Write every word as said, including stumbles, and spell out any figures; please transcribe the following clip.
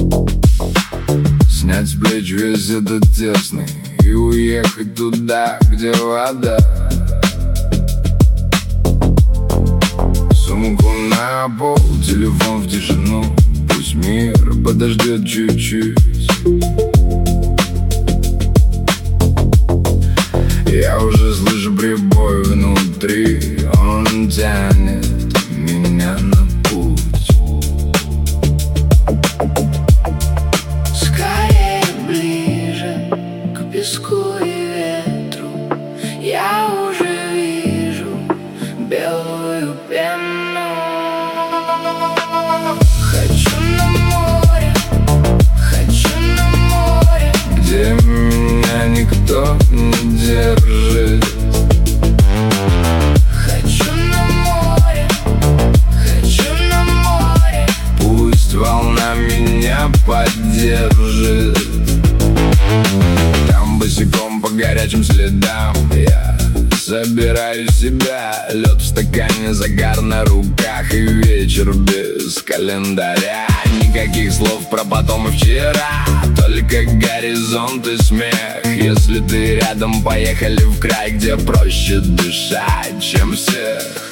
снять с плеч весь этот тесный и уехать туда, где вода. Сумку на пол, телефон в тишину. Пусть мир подождет чуть-чуть. Я уже слышу прибой внутри. Он тянет меня на путь. Скорее ближе к песку и ветру. Я уже вижу белую пену. Хочу на море, хочу на море, где меня никто не держит. хочу на море, хочу на море. Пусть волна меня поддержит. Там босиком по горячим следам я собираю себя. Лед в стакане, загар на руках и вечер без календаря. Никаких слов про потом и вчера, только горизонт и смех. Если ты рядом, поехали в край, где проще дышать, чем всех.